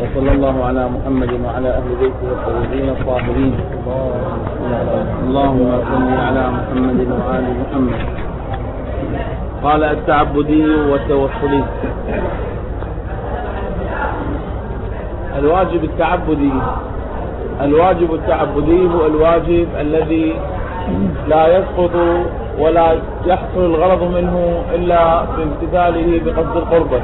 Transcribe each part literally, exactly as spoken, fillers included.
وصلى الله على محمد وعلى أهل بيته الطيبين الطاهرين. اللهم صل على محمد وآل محمد. قال التعبدي والتوسلي. الواجب التعبدي الواجب التعبدي هو الواجب الذي لا يسقط ولا يحصل الغرض منه إلا بامتثاله بقصد القربة.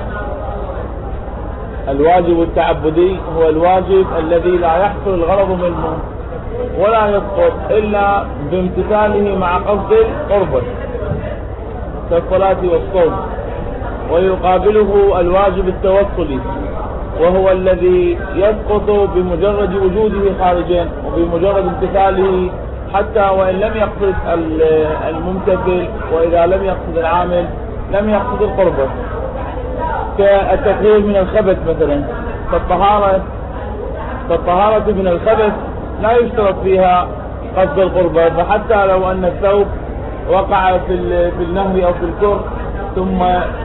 الواجب التعبدي هو الواجب الذي لا يحصل الغرض منه ولا يسقط إلا بامتثاله مع قصد القربة كالصلاة والصوم. ويقابله الواجب التوسلي وهو الذي يسقط بمجرد وجوده خارجا وبمجرد امتثاله، حتى وإن لم يقصد الممتثل، وإذا لم يقصد العامل لم يقصد القربة، كالتطهير من الخبث مثلا. فالطهارة فالطهارة من الخبث لا يشترط فيها قصد القربة، فحتى لو أن الثوب وقع في في النهر أو في الكر ثم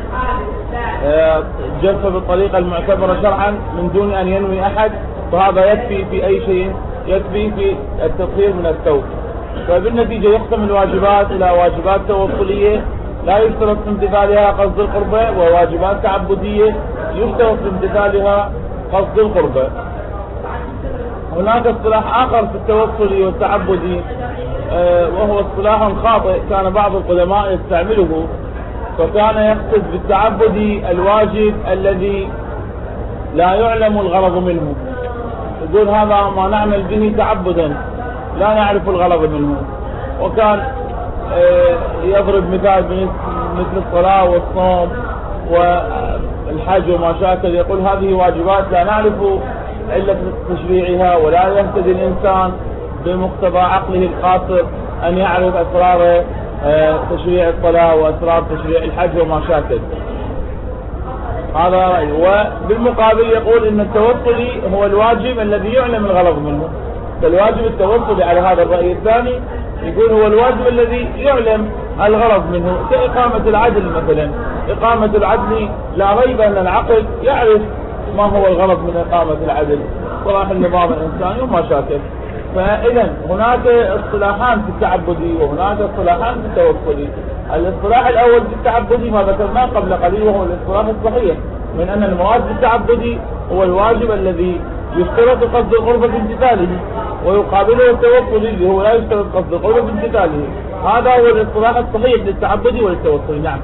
جف بالطريقة المعتبرة شرعا من دون أن ينوي أحد، فهذا يكفي في أي شيء، يكفي في التطهير من الثوب. فبالنتيجة يقسم الواجبات إلى واجبات توصلية لا يشترط في امتثالها قصد القربة، وواجبات تعبدية يشترط في امتثالها قصد القربة. هناك اصطلاح آخر في التوصلي والتعبدي وهو اصطلاح خاطئ كان بعض القدماء يستعمله، فكان يقصد بالتعبدي الواجب الذي لا يعلم الغرض منه. يقول هذا ما نعمل به تعبدا لا نعرف الغرض منه. وكان يضرب مثال مثل الصلاة والصوم والحج وما شاكل، يقول هذه واجبات لا نعرف علة تشريعها، ولا يهتدي الإنسان بمقتضى عقله القاصر أن يعرف أسرار تشريع الصلاة وأسرار تشريع الحج وما شاكل. هذا رأي. وبالمقابل يقول إن التوصلي هو الواجب الذي يعلم الغرض منه. فالواجب التوصلي على هذا الرأي الثاني يقول هو الواجب الذي يعلم الغرض منه، كإقامة العدل مثلا. إقامة العدل لا ريب أن العقل يعرف ما هو الغرض من إقامة العدل، صلاح النظام الإنساني وما شاكل. فإذا هناك اصطلاحان في التعبدي وهناك اصطلاحان في التوصلي. الاصطلاح الأول في التعبدي ما ذكرناه قبل قليل وهو الاصطلاح الصحيح من أن المراد بالتعبدي هو الواجب الذي يشترط قصد القربة في امتثاله، ويقابله التوصلي اللي هو لا يشترط قصد القربة في امتثاله. هذا هو الاصطلاح الصحيح للتعبدي وللتوصلي. نعم.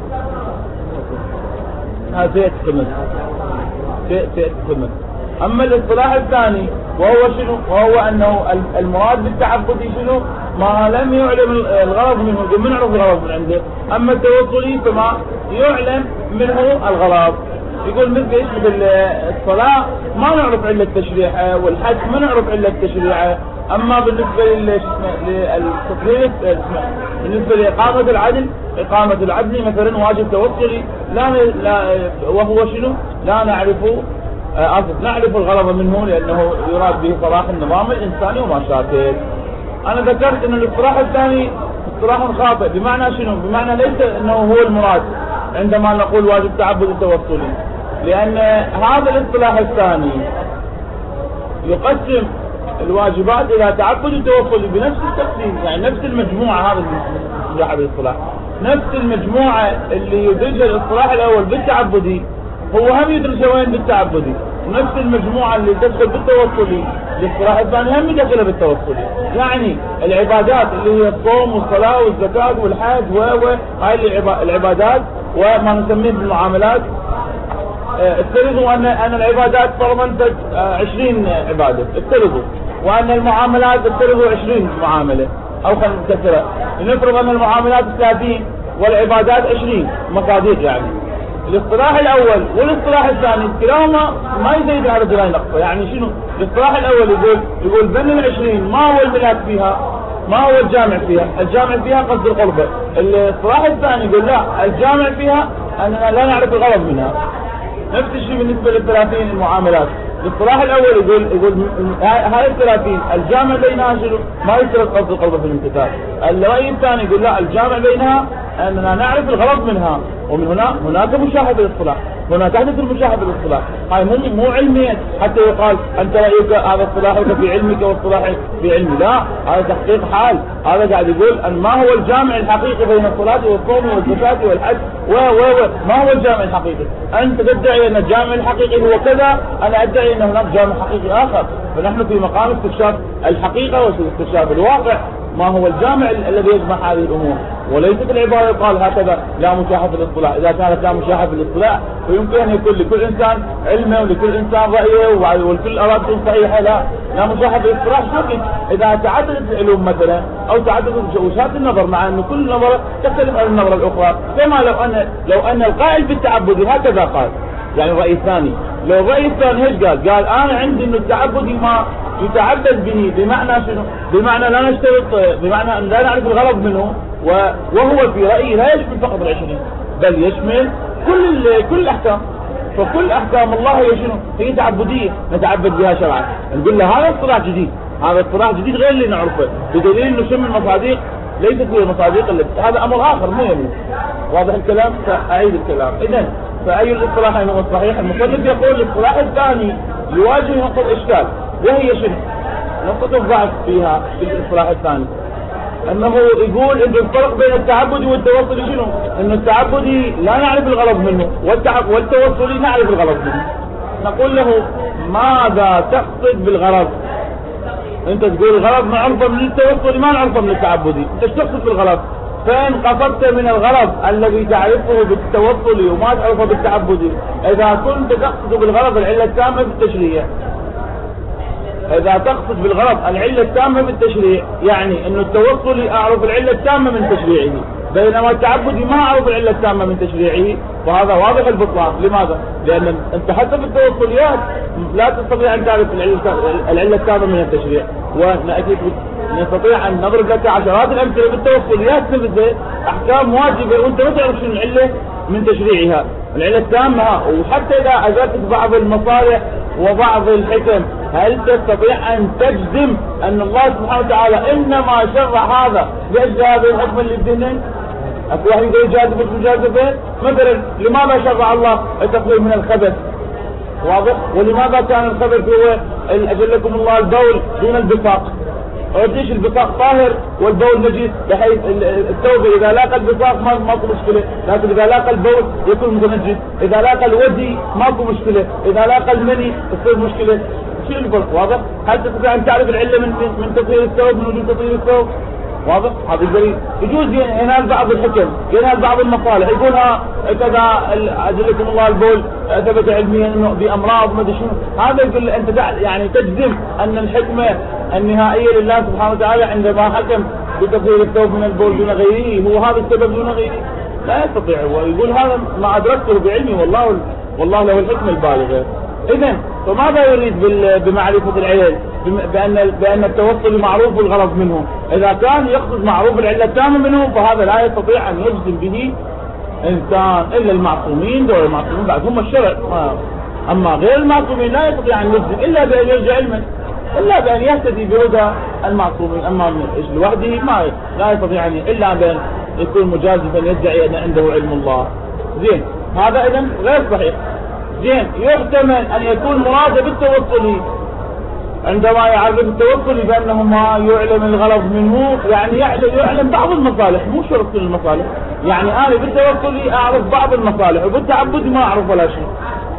هذا سيأتي سيأتي. أما الاصطلاح الثاني وهو شنو؟ وهو أنه المراد بالتعبدي شنو؟ ما لم يعلم الغرض منه، من نعرف الغرض من عنده. أما التوصلي فما يعلم منه الغرض. يقول مثل ايش؟ مثل الصلاة ما نعرف علة تشريعها، والحج ما نعرف علة تشريعها. أما بالنسبة للتطهير، بالنسبة لإقامة العدل، إقامة العدل مثلا واجب توصلي لا, لا وهو شنو؟ لا نعرف أصف نعرف الغرض منه، لأنه يراد به صلاح النظام الإنساني وما شاكل. أنا ذكرت أن الاصطلاح الثاني اصطلاح خاطئ. بمعنى شنو؟ بمعنى ليس أنه هو المراد عندما نقول واجب تعبد التوصلي، لأن هذا الاصطلاح الثاني يقسم الواجبات إلى تعبد التوصلي بنفس التقسيم، يعني نفس المجموعة. هذا الاصطلاح بالاصطلاح نفس المجموعة اللي يدرجها الاصطلاح الأول بالتعبدي هو هم يدرسها وين بالتعبدي، ونفس المجموعة اللي تدخل بالتوصلي الاصطلاح الثاني هم يدخلها بالتوصلي. يعني العبادات اللي هي الصوم والصلاة والزكاة والحج و هاي العبادات وما نسميه بالمعاملات، افترضوا أن أن العبادات فرضا عشرين عبادة، افترضوا، وأن المعاملات افترضوا عشرين معاملة أو خلينا نكسرها، نفرض أن المعاملات ثلاثين والعبادات عشرين مقادير. يعني الاصطلاح الأول والاصطلاح الثاني كلاهما ما يزيد على رجلين نقطة. يعني شنو؟ الاصطلاح الأول يقول يقول بين العشرين ما هو الملاك فيها، ما هو الجامع فيها، الجامع فيها قصد القربة. الاصطلاح الثاني يقول لا، الجامع فيها أننا لا نعرف الغرض منها. نفس الشيء بالنسبة للثلاثين المعاملات. الاصطلاح الأول يقول يقول هاي الثلاثين الجامع بينها شنو؟ ما يشترط قصد القربة في الامتثال. الرأي الثاني يقول لا، الجامع بينها أننا نعرف الغرض منها، ومن هنا هناك مشاهد الاصطلاح، هنا تحدث المشاهد الاصطلاح. هاي مو مو علميا حتى يقال انت رايك هذا اصطلاحك في علمك واصطلاحي في علمي، لا، هذا تحقيق حال. هذا قاعد يقول ان ما هو الجامع الحقيقي بين الصلاه والصوم والزكاه والحج و و و ما هو الجامع الحقيقي؟ انت تدعي ان الجامع الحقيقي هو كذا، انا ادعي ان هناك جامع حقيقي اخر، فنحن في مقام استكشاف الحقيقه واستكشاف الواقع ما هو الجامع الذي يجمع هذه الامور، وليست العباره يقال هكذا لا مشاحه في الاصطلاح. اذا كانت لا مشاحه في الاصطلاح فيمكن ان يكون لكل انسان علمه ولكل انسان رايه والكل ارادته صحيحه. لا لا مشاحه في الاصطلاح شوفي اذا تعددت العلوم مثلا او تعددت وجهات النظر، مع انه كل نظره تختلف عن النظره الاخرى، كما لو ان لو ان القائل بالتعبدي هكذا قال، يعني الراي الثاني، لو الراي الثاني ايش قال؟ قال انا عندي انه التعبدي ما يتعبد به، بمعنى شنو؟ بمعنى لا نشترط، بمعنى ان لا نعرف الغرض منه، وهو في رايي لا يشمل فقط العشرين بل يشمل كل كل الاحكام. فكل احكام الله هي شنو؟ هي تعبديه نتعبد بها شرعا. نقول له هذا اصطلاح جديد، هذا اصطلاح جديد غير اللي نعرفه، بدليل انه شم المصادق ليست هي المصادق اللي هذا امر اخر مو يمين. واضح الكلام؟ فاعيد الكلام. اذا فاي الاصطلاحين هو الصحيح؟ المصنف يقول الاصطلاح الثاني يواجه نقطه اشكال، وهي شنو؟ نقطه الضعف فيها في الاصطلاح الثاني، انه يقول ان الفرق بين التعبدي والتوصلي شنو؟ انه التعبدي لا نعرف الغرض منه، والتعب والتوصلي نعرف الغرض منه. نقول له ماذا تقصد بالغرض؟ انت تقول الغرض معروفه من التوصلي ما نعرفه من التعبدي، انت ايش تقصد بالغرض؟ فإن قصدت من الغرض الذي تعرفه بالتوصلي وما تعرفه بالتعبدي، اذا كنت تقصد بالغرض العله التامه بالتشريع، إذا تقصد بالغرض العلة التامة بالتشريع، يعني أنه التوصلي أعرف العلة التامة من تشريعه، بينما التعبدي ما أعرف العلة التامة من تشريعه، وهذا واضح البطلان. لماذا؟ لأن أنت حتى في التوصليات لا تستطيع أن تعرف العلة التامة من التشريع، ونأتي نستطيع أن نضرب لك عشرات الأمثلة بالتوصليات تبدأ أحكام واجبة وأنت ما تعرف شنو العلة من تشريعها، العلة التامة. وحتى إذا أزلت بعض المصالح وبعض الحكم، هل تستطيع أن تجزم أن الله سبحانه وتعالى إنما شرع هذا لأجل هذا الحكم اللي بدهن؟ أكو واحد يقول جاذب المجازفين مثلا، لماذا شرع الله التقليل من الخبث؟ واضح؟ ولماذا كان الخبث هو أجلكم الله البول دون البصاق؟ وديش البصاق طاهر والبول نجس، بحيث التوبة إذا لاقى البصاق ما ماكو مشكلة، لكن إذا لاقى البول يكون متنجس، إذا لاقى الودي ماكو مشكلة، إذا لاقى المني تصير مشكلة. شنو الفرق؟ واضح؟ هل تستطيع أن تعرف العلة من من تطهير الثوب، من وجود تطهير الثوب؟ واضح؟ هذا الدليل. يجوز ينال بعض الحكم، ينال بعض المصالح، يقول ها كذا أجلكم الله البول ثبت علميا انه بامراض ما ادري شنو، هذا يقول انت يعني تجزم ان الحكمه النهائيه لله سبحانه وتعالى عندما حكم بتطهير الثوب من البول دون غيره هو هذا السبب دون غيره؟ لا يستطيع. ويقول هذا ما ادركته بعلمي، والله والله له الحكمه البالغه. اذا فماذا يريد بمعرفه العلل؟ بان بان التوصل معروف بالغرض منه، اذا كان يقصد معروف العله التامه منه فهذا لا يستطيع ان يجزم به انسان الا المعصومين. دول المعصومين بعد هم الشرع، اما غير المعصومين لا يستطيع ان يجزم الا بان يرجع علما، الا بان يهتدي بهدى المعصومين. اما لوحده ما لا يستطيع ان الا بان يكون مجازفا يدعي ان عنده علم الله. زين، هذا اذا غير صحيح. زين، يحتمل ان يكون مراد بالتوصلي عندما يعرف التوصلي بانه ما يعلم الغرض منه، يعني يعلم بعض المصالح مو شرط كل المصالح، يعني انا بالتوصلي اعرف بعض المصالح وبالتعبدي ما اعرف ولا شيء.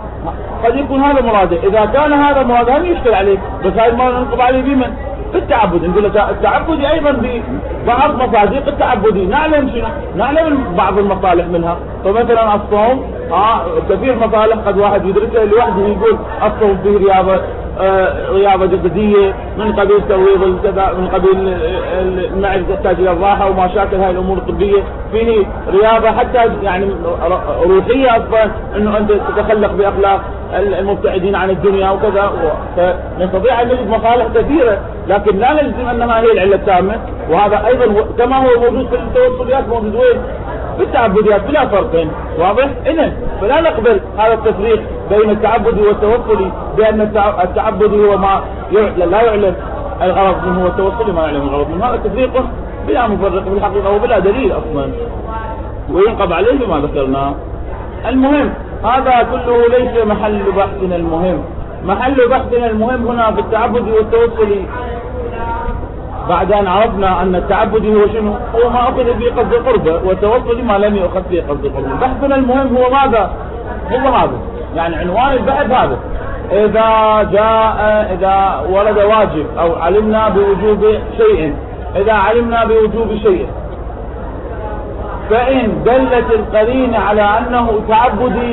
قد يكون هذا مراده، اذا كان هذا مراده هم يشكل عليك، بس هاي ما ننقض عليه بمن؟ بالتعبد. نقول له التعبدي ايضا ببعض مصادق التعبدي نعلم شنو؟ نعلم بعض المصالح منها. فمثلا الصوم اه كثير مصالح قد واحد يدرسها لوحده، يقول الصوم فيه رياضه آه رياضه جسديه من قبيل ترويض الكذا، من قبيل المعده تحتاج الى الراحه وما شاكل هاي الامور الطبيه، فيه رياضه حتى يعني روحيه اصلا انه انت تتخلق باخلاق المبتعدين عن الدنيا وكذا. فنستطيع ان نجد مصالح كثيره، لكن لا نجزم انها هي العله التامه. وهذا ايضا كما هو موجود في التوصليات موجود وين؟ في التعبديات بلا فرق. واضح؟ اذا فلا نقبل هذا التفريق بين التعبدي والتوصلي بان التعبدي هو ما لا يعلم الغرض منه والتوصلي ما يعلم الغرض منه. هذا تفريق بلا مفرق بالحقيقه وبلا دليل اصلا. وينقض عليه بما ذكرناه. المهم هذا كله ليس محل بحثنا المهم. محل بحثنا المهم هنا في التعبدي والتوصلي، بعد أن عرفنا أن التعبدي هو شنو؟ هو ما أخذ به قصد القربة، والتوصلي ما لم يؤخذ به قصد القربة. بحثنا المهم هو ماذا؟ هو هذا، يعني عنوان البحث هذا. إذا جاء إذا ورد واجب أو علمنا بوجوب شيء، إذا علمنا بوجوب شيء فإن دلت القرينة على أنه تعبدي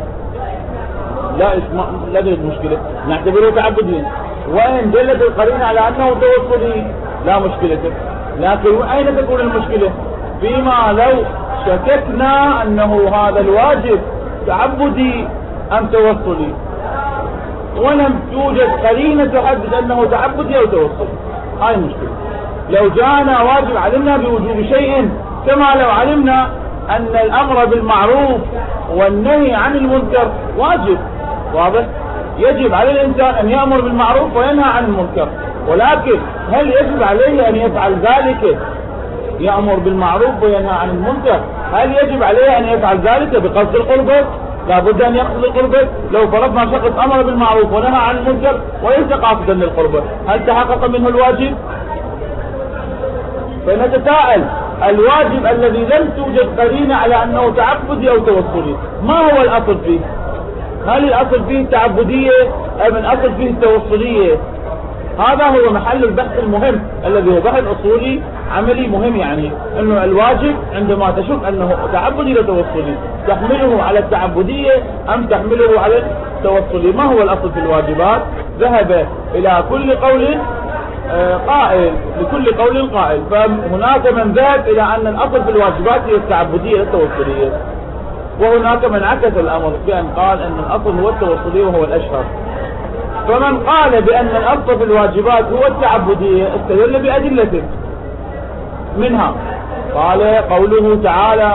لا اسمع لا توجد مشكلة، نعتبره تعبدي. وإن دلت القرينة على أنه توصلي لا مشكلة. لكن أين تكون المشكلة؟ فيما لو شككنا أنه هذا الواجب تعبدي أم توصلي، ولم توجد قرينة تحدد أنه تعبدي أو توصلي. هاي المشكلة. لو جاءنا واجب علمنا بوجوب شيء، كما لو علمنا أن الأمر بالمعروف والنهي عن المنكر واجب، واضح؟ يجب على الإنسان أن يأمر بالمعروف وينهى عن المنكر، ولكن هل يجب عليه أن يفعل ذلك؟ يأمر بالمعروف وينهى عن المنكر، هل يجب عليه أن يفعل ذلك بقصد القربة؟ لابد أن يقصد القربة. لو فرضنا شخص أمر بالمعروف ونهى عن المنكر وليس قاصدا للقربة، هل تحقق منه الواجب؟ فنتساءل الواجب الذي لم توجد قرينة على أنه تعبدي أو توصلي، ما هو الأصل فيه؟ هل الأصل فيه التعبدية أم الأصل فيه التوصلية؟ هذا هو محل البحث المهم الذي هو بحث أصولي عملي مهم. يعني أنه الواجب عندما تشك أنه تعبدي لتوصلي تحمله على التعبدية أم تحمله على التوصلي؟ ما هو الأصل في الواجبات؟ ذهب إلى كل قول قائل، لكل قول قائل. فهناك من ذهب إلى أن الأصل في الواجبات هي التعبدية التوصلية، وهناك من عكس الأمر بأن قال أن الأصل هو التوصلي وهو الأشهر. فمن قال بأن الأصل في الواجبات هو التعبدية استدل بأدلته، منها قال قوله تعالى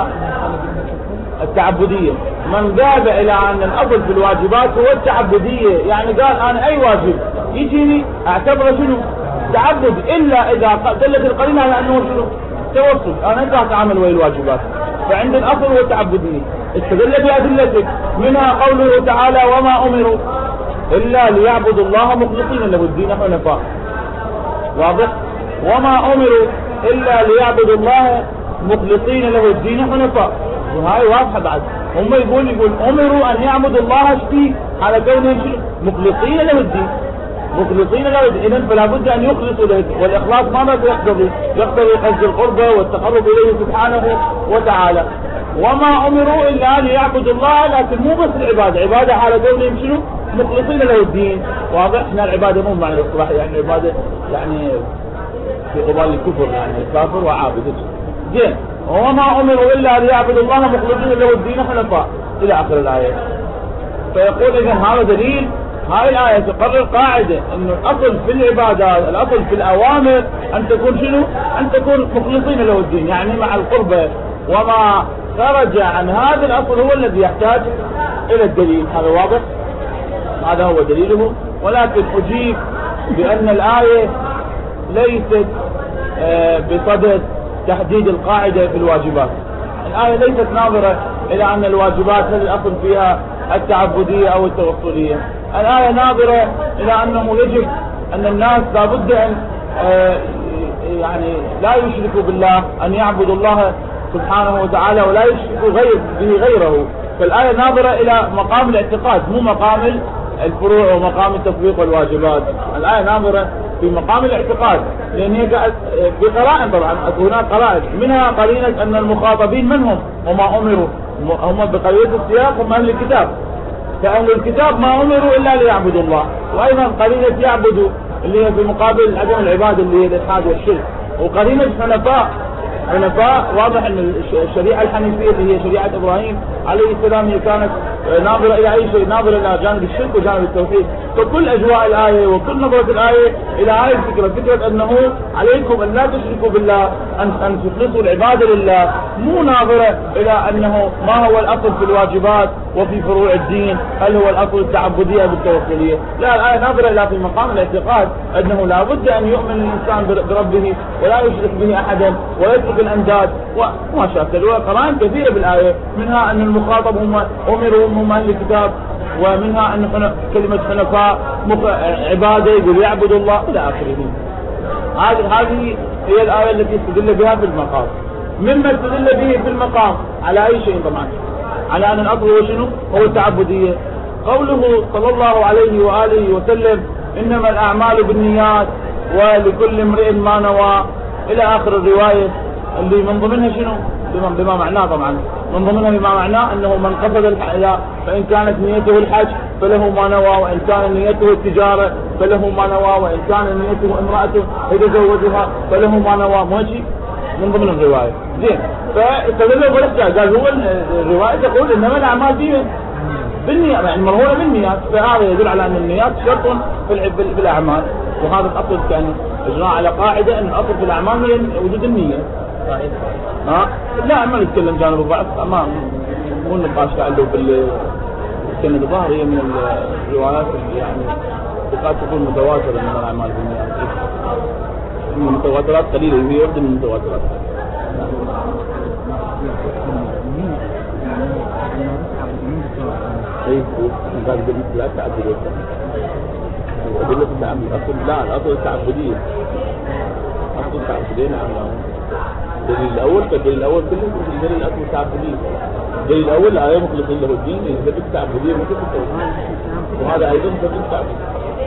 التعبدية. من ذهب إلى أن الأصل في الواجبات هو التعبدية، يعني قال أنا أي واجب يجيني أعتبره شنو؟ تعبد، إلا إذا دلت القرينة على أنه شنو؟ توصل. أنا أنت أتعامل ويا الواجبات، فعند الأصل هو التعبدية. استدل بأدلته، منها قوله تعالى وما أمروا إلا ليعبدوا الله مخلصين له الدين حنفاء. واضح؟ وما أمروا إلا ليعبدوا الله مخلصين له الدين حنفاء، وهاي واضحة بعد. هم يقول يقول أمروا أن يعبدوا الله شفيه على كونهم مخلصين له الدين، مخلصين له الدين. إذن فلا بد أن يخلصوا له، والإخلاص ماذا يقتضي؟ يقتضي قصد القربة والتقرب إليه سبحانه وتعالى. وما أمروا إلا ليعبدوا الله، لكن مو بس العبادة، عبادة على كونهم شنو؟ مخلصين له الدين. واضح؟ احنا العبادة مو معنى الاصطلاح يعني عبادة يعني في قبال الكفر، يعني الكافر وعابد. زين، وما أمروا إلا ليعبدوا الله مخلصين له الدين حنفاء إلى آخر الآية. فيقول إذن هذا دليل، هاي الآية تقرر قاعدة إنه الأصل في العبادات، الأصل في الأوامر أن تكون شنو؟ أن تكون مخلصين له الدين، يعني مع القربة. وما خرج عن هذا الأصل هو الذي يحتاج إلى الدليل. هذا واضح؟ هذا هو دليله. ولكن أجيب بأن الآية ليست بصدد تحديد القاعدة في الواجبات. الآية ليست ناظرة إلى أن الواجبات هل الأصل فيها التعبدية أو التوصلية. الآية ناظرة إلى أنه يجب أن الناس لابد أن يعني لا يشركوا بالله، أن يعبدوا الله سبحانه وتعالى ولا يشركوا غير به غيره. فالآية ناظرة إلى مقام الاعتقاد، مو مقام الفروع ومقام التطبيق والواجبات. الآية ناظرة في مقام الاعتقاد، لأن هي في قرائن طبعا، هناك قرائن، منها قرينة أن المخاطبين من هم؟ وما أمروا، هم بقرية السياق هم أهل الكتاب، فأهل الكتاب ما أمروا إلا ليعبدوا الله. وأيضا قرينة يعبدوا اللي هي في مقابل عدم العبادة اللي هي الإلحاد والشرك. وقرينة حنفاء، حنفاء واضح أن الشريعة الحنيفية اللي هي شريعة إبراهيم عليه السلام هي كانت ناظرة إلى أي شيء، ناظرة إلى جانب الشرك وجانب التوحيد. فكل أجواء الآية وكل نظرة الآية إلى هذه الفكرة، فكرة أنه عليكم أن لا تشركوا بالله، أن أن تخلصوا العبادة لله، مو ناظرة إلى أنه ما هو الأصل في الواجبات وفي فروع الدين، هل هو الأصل التعبدية بالتوكلية؟ لا، الآية ناظرة إلى في مقام الاعتقاد أنه لا بد أن يؤمن الإنسان بربه ولا يشرك به أحدا ويترك الأنداد وما شاكل. وقرائن كثيرة بالآية، منها أن المخاطب هم أمروا هم أهل الكتاب، ومنها أن كلمة حنفاء عبادة يقول يعبدوا الله إلى آخره. هذه هذه هي الآية التي استدل بها في المقام. مما استدل به في المقام على أي شيء طبعا، على أن الأصل هو شنو؟ هو التعبدية. قوله صلى الله عليه وآله وسلم إنما الأعمال بالنيات ولكل امرئ ما نوى إلى آخر الرواية، اللي من ضمنها شنو؟ بما, بما معناه طبعا، من ضمنها بما معناه أنه من قصد الحج فإن كانت نيته الحج فله ما نوى، وإن كان نيته التجارة فله ما نوى، وإن كان نيته امرأته يتزوجها فله ما نوى. ماشي من ضمن الرواية. زين، فاستدلوا بالاحتجاج، قال هو الرواية تقول إنما الأعمال بالنيات، يعني مرهونة بالنيات، فهذا يدل على أن النيات شرط في الأعمال، وهذا الأصل كان إجراء على قاعدة أن الأصل في الأعمال من وجود النية. ها؟ لا ما نتكلم جانب الضعف، ما مو النقاش تعلق بالسند الظاهر، هي من الروايات اللي يعني قد تكون متواترة من الأعمال بالنيات، من المتواترات قليلة، هي واحدة من المتواترات. اي قال لا تعبدية، أدلة التعبد الأصل لا، الأصل التعبدية، أصل التعبدية. نعم، الدليل الأول كالدليل الأول كله الدليل الأصل التعبدية. الدليل الأول الآية مخلصين له الدين يثبت التعبدية مثل التوحيد، وهذا أيضا يثبت التعبدية.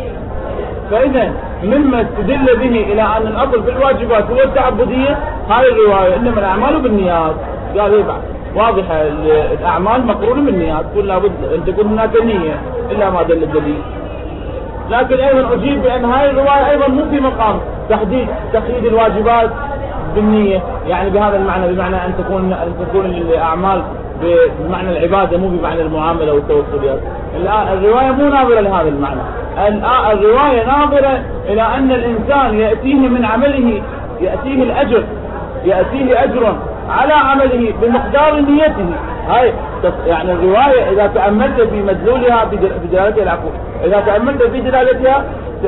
فإذا مما استدل به إلى أن الأصل في الواجبات هو التعبدية هذه الرواية إنما الأعمال بالنيات. قال إيه بعد واضحة، الأعمال مقرونة بالنيات، كل لابد أن تكون هناك نية إلا ما دل الدليل. لكن أيضا أجيب بأن هذه الرواية أيضا مو في مقام تحديد تقييد الواجبات بالنية، يعني بهذا المعنى، بمعنى أن تكون أن تكون الأعمال بمعنى العبادة مو بمعنى المعاملة والتوسليات. الرواية مو ناظرة لهذا المعنى، الرواية ناظرة إلى أن الإنسان يأتيه من عمله، يأتيه الأجر، يأتيه أجر على عمله بمقدار نيته. هاي يعني الرواية إذا تأملت في مدلولها بدلالتها العفو، إذا تأملت في دلالتها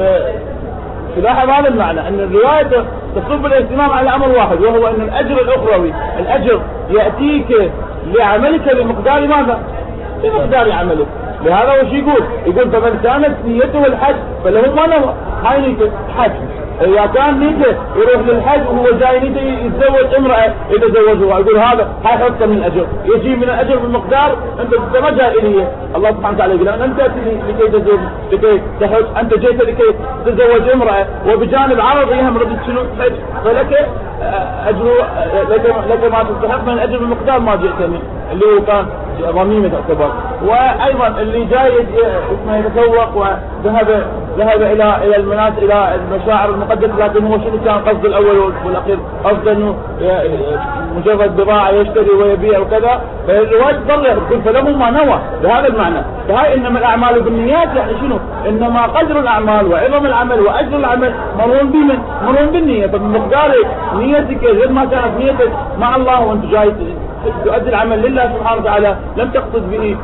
تلاحظ هذا المعنى، أن الرواية تصب الاهتمام على أمر واحد، وهو أن الأجر الأخروي، الأجر يأتيك لعملك بمقدار ماذا؟ بمقدار عملك. لهذا وش يقول؟ يقول فمن كانت نيته الحج فله ما نوى، هاي نيته حج. إذا كان نيته يروح للحج وهو جاي نيته يتزوج امرأة يتزوجها، يقول هذا هاي حصة من الأجر، يجي من الأجر بمقدار أنت تتوجه إليه. الله سبحانه وتعالى يقول أنت تأتي لكي تزوج لكي تحج، أنت جئت لكي تتزوج امرأة، وبجانب عرض هم ردت شنو حج، فلك أجر، لك, لك ما تستحق من الأجر بمقدار ما جئتني، اللي هو كان ضميمة تعتبر. وأيضا اللي جاي اسمه يتسوق وذهب ذهب إلى إلى المناس إلى المشاعر المقدسة، لكن هو شنو كان قصد الأول والأخير؟ قصد إنه مجرد بضاعة يشتري ويبيع وكذا، فالرواية تصرح تقول فله ما نوى بهذا المعنى. فهاي إنما الأعمال بالنيات، يعني شنو؟ إنما قدر الأعمال وعظم العمل وأجر العمل مرون بمن؟ مرون بالنية. فبمقدار نيتك غير ما كانت نيتك مع الله وأنت جاي تؤدي العمل لله سبحانه وتعالى، لم تقصد به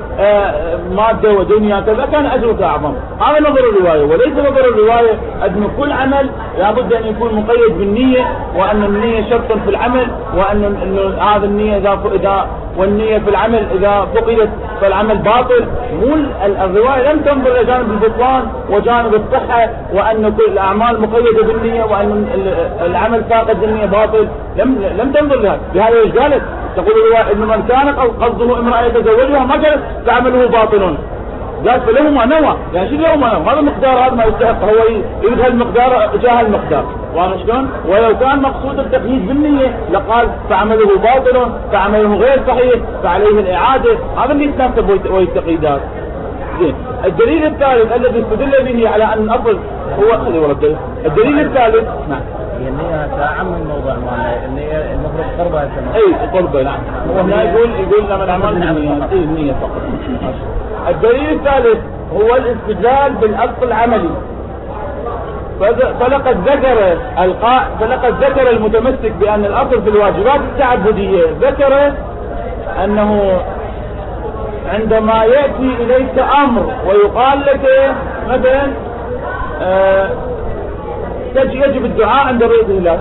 مادة ودنيا كذا، كان أجرك أعظم. هذا نظر الرواية، وليس نظر الرواية أن كل عمل لابد أن يكون مقيد بالنية، وأن النية شرط في العمل، وأن هذا النية إذا إذا والنية في العمل إذا فقدت فالعمل باطل. مو الرواية لم تنظر إلى جانب البطلان وجانب الصحة، وأن كل الأعمال مقيدة بالنية، وأن العمل فاقد النية باطل، لم لم تنظر لها. بهذا ايش قالت؟ تقول الرواية إن من كان قصده امرأة يتزوجها ما كانت فعمله باطل، قال فله ما نوى، يعني شو له ما نوى؟ هذا المقدار هذا ما يستحق، هو يريد هالمقدار جاه المقدار، واضح شلون؟ ولو كان مقصود التقييد بالنية لقال فعمله باطل، فعمله غير صحيح، فعليه الإعادة. هذا اللي يتناسب والتقييدات. زين، الدليل الثالث الذي استدل به على أن الأصل هو الدليل, الدليل الثالث نعم هي النية تعم الموضوع مالها، النية المفروض قربها يسمى. اي قربها نعم. هو هنا يقول يقول لما الأعمال بالنية، اي النية فقط. الدليل الثالث هو الاستدلال بالأصل العملي. فلقد ذكر القاء فلقد ذكر المتمسك بأن الأصل في الواجبات التعبدية، ذكر أنه عندما يأتي إليك أمر ويقال لك مثلا آه يجب الدعاء عند رؤية الهلال،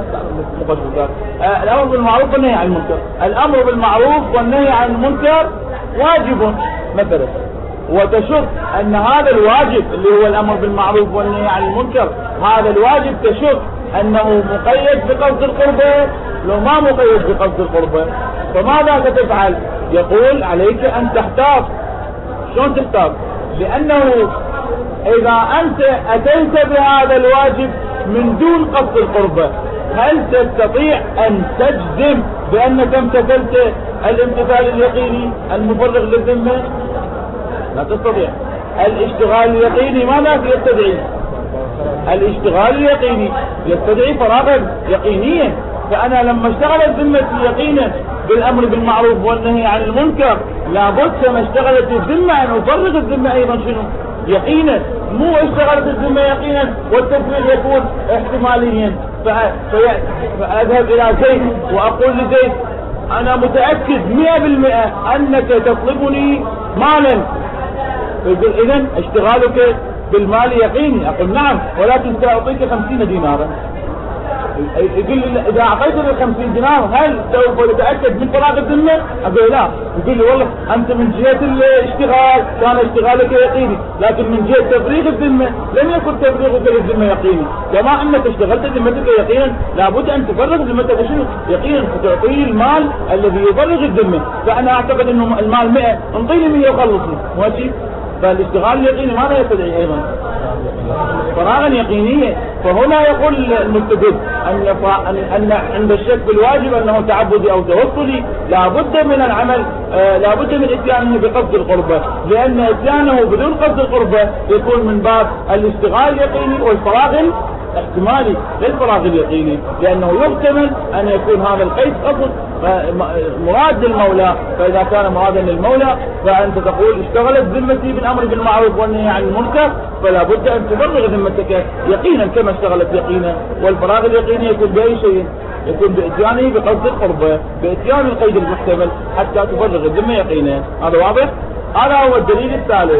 آه الأمر بالمعروف والنهي عن المنكر، الأمر بالمعروف والنهي عن المنكر واجب مثلا، وتشك أن هذا الواجب اللي هو الأمر بالمعروف والنهي عن المنكر، هذا الواجب تشك أنه مقيد بقصد القربة، لو ما مقيد بقصد القربة فماذا ستفعل؟ يقول عليك أن تحتاط. شلون تحتاط؟ لأنه إذا أنت أتيت بهذا الواجب من دون قصد القربة، هل تستطيع أن تجزم بأنك امتثلت الامتثال اليقيني المفرغ للذمة؟ لا تستطيع. الاشتغال اليقيني ماذا يستدعي؟ الاشتغال اليقيني يستدعي فراغا يقينيا، فأنا لما اشتغلت ذمتي يقينا بالأمر بالمعروف والنهي عن المنكر، لابد كما اشتغلت الذمة أن أفرغ الذمة أيضا شنو؟ يقينا، مو اشتغلت الذمة يقينا والتفريغ يكون احتماليا. فأذهب إلى زيد وأقول لزيد أنا متأكد مئة بالمئة أنك تطلبني مالا، فيقول إذن اشتغالك بالمال يقيني. أقول نعم، ولكن سأعطيك خمسين دينارا. يقول لي إذا أعطيتني الخمسين دينار هل سوف تتأكد من فراغ الذمة؟ أقول لا. يقول لي والله أنت من جهة الاشتغال كان اشتغالك يقيني، لكن من جهة تفريغ الذمة لم يكن تفريغك للذمة يقيني. كما أنك اشتغلت ذمتك يقينا لابد أن تفرغ ذمتك شنو؟ يقينا، فتعطيه المال الذي يفرغ الذمة. فأنا أعتقد أنه المال مئة، انطيني مئة وخلصني، ماشي؟ فالاشتغال اليقيني ماذا يستدعي أيضا؟ فراغا يقينيا. فهنا يقول المستدل أن, أن عند الشك بالواجب أنه تعبدي أو توصلي لابد من العمل، آه لابد من اتيانه بقصد القربة، لأن اتيانه بدون قصد القربة يكون من باب الاشتغال اليقيني والفراغ احتمالي للفراغ اليقيني، لأنه يحتمل أن يكون هذا القيد قصد مراد للمولى. فإذا كان مرادا للمولى فأنت تقول اشتغلت ذمتي بالأمر بالمعروف والنهي عن المنكر، فلا بد أن تفرغ ذمتك يقينا كما اشتغلت يقينا. والفراغ اليقيني يكون بأي شيء؟ يكون بإتيانه بقصد القربة، بإتيان القيد المحتمل حتى تفرغ الذمة يقينا. هذا واضح؟ هذا هو الدليل الثالث،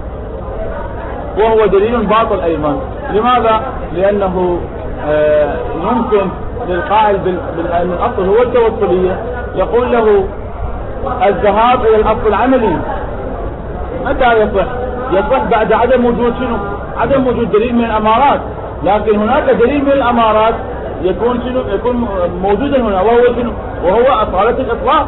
وهو دليل باطل أيضا. لماذا؟ لأنه آه يمكن للقائل بأن الأصل هو التوصلية يقول له الذهاب إلى الأصل العملي. متى يصح؟ يصح بعد عدم وجود شنو؟ عدم وجود دليل من الأمارات. لكن هناك دليل من الأمارات يكون شنو؟ يكون موجودا هنا، وهو شنو؟ وهو أصالة الإطلاق،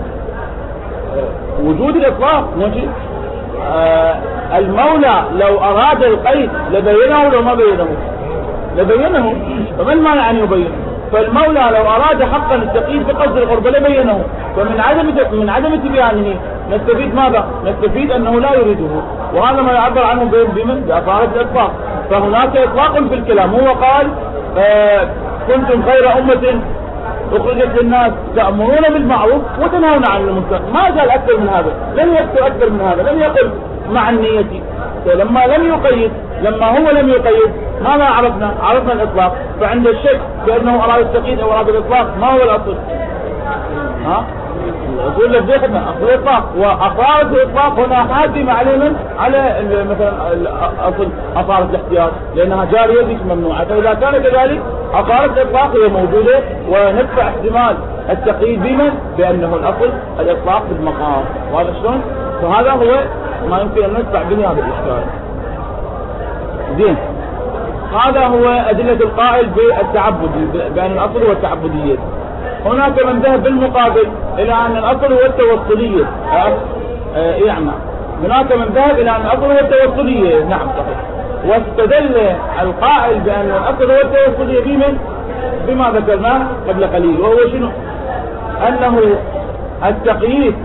وجود الإطلاق. ماشي؟ آه المولى لو أراد القيد لبينه لو ما بينه؟ لبينه. فما المانع أن يبين؟ فالمولى لو أراد حقا التقييد بقصد القربة لبينه. فمن عدم من عدم تبيانه نستفيد ماذا؟ نستفيد أنه لا يريده، وهذا ما يعبر عنه بمن؟ بأصالة الإطلاق. فهناك إطلاق في الكلام. هو قال آه كنتم خير أمة أخرجت للناس تأمرون بالمعروف وتنهون عن المنكر. ما قال أكثر من هذا، لم يذكر أكثر من هذا، لم يقل مع النية. فلما لم يقيد، لما هو لم يقيد ماذا عرفنا؟ عرفنا الإطلاق. فعند الشك بأنه أراد التقييد أو أراد الإطلاق ما هو الأصل؟ ها؟ يقول لك ذكرنا أصل الإطلاق، وأصالة الإطلاق هنا حاكمة على من؟ على مثلا أصل أصالة الاحتياط، لأنها جارية ليس ممنوعة. فإذا كان كذلك أصالة الإطلاق هي موجودة، وندفع احتمال التقييد بمن؟ بأنه الأصل الإطلاق بالمقام. وهذا شلون؟ فهذا هو ما يمكن أن ندفع به هذا الإشكال. زين، هذا هو أدلة القائل بالتعبد، بأن الأصل هو التعبدية. هناك من ذهب بالمقابل إلى أن الأصل هو التوصلية. يعني هناك من ذهب إلى أن الأصل هو التوصلية. نعم صحيح. واستدل القائل بأن الأصل هو التوصلية بمن؟ بما ذكرناه قبل قليل، وهو شنو؟ أنه التقييد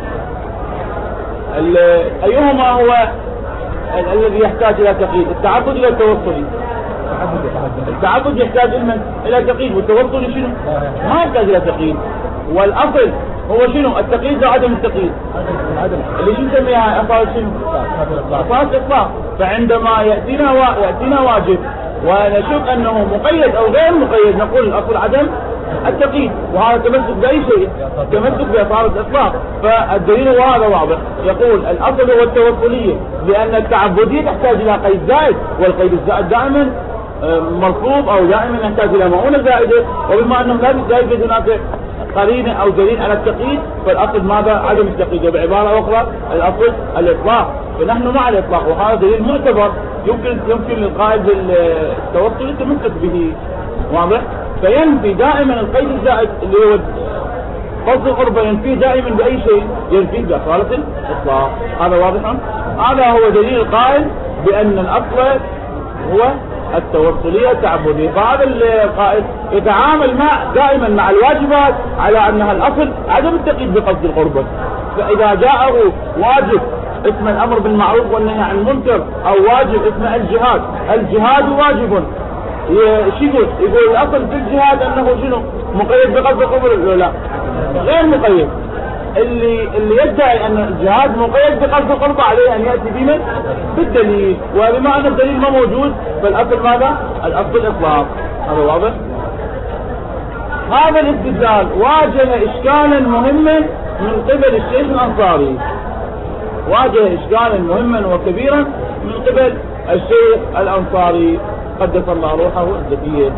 أيهما هو الذي يحتاج إلى تقييد؟ التعبد إلى التوصلي؟ التعبد يحتاج إلى تقييد، والتوصلي شنو؟ ما يحتاج إلى تقييد. والأصل هو شنو؟ التقييد وعدم التقييد، اللي شو نسميها أصالة شنو؟ أصالة الإطلاق. فعندما يأتينا يأتينا واجب ونشوف أنه مقيد أو غير مقيد، نقول الأصل عدم التقييد، وهذا تمسك بأي شيء، تمسك بأصالة الإطلاق. فالدليل هو هذا واضح، يقول الأصل هو التوصلية، لأن التعبدية تحتاج إلى قيد زائد، والقيد الزائد دائما مرفوض أو دائما يحتاج إلى مؤونة زائدة، وبما أنه لا يوجد هناك قرينة أو دليل على التقييد، فالأصل ماذا؟ عدم التقييد. وبعبارة أخرى الأصل الإطلاق، فنحن مع الإطلاق، وهذا دليل معتبر يمكن يمكن للقائل بالتوصل التمسك به، واضح؟ فينفي دائما القيد الزائد اللي هو قصد القربة، ينفيه دائما بأي شيء، ينفيه بأصالة الإطلاق. هذا واضح؟ هذا هو دليل القائل بأن الأصل هو التوصلية التعبدية. فهذا القائل يتعامل مع دائما مع الواجبات على أنها الأصل عدم التقييد بقصد القربة. فإذا جاءه واجب اسم الأمر بالمعروف والنهي عن المنكر، أو واجب اسم الجهاد، الجهاد واجب، يقول يقول الأصل في الجهاد أنه شنو؟ مقيد بقصد القربة ولا لا؟ غير مقيد. اللي اللي يدعي ان الجهاد مقيد بقصد القربة عليه ان ياتي بمن؟ بالدليل، وبما ان الدليل ما موجود فالاصل ماذا؟ الاصل الاطلاق. هذا واضح؟ هذا الاستدلال واجه اشكالا مهما من قبل الشيخ الانصاري، واجه اشكالا مهما وكبيرا من قبل الشيخ الانصاري قدس الله روحه الزكيه.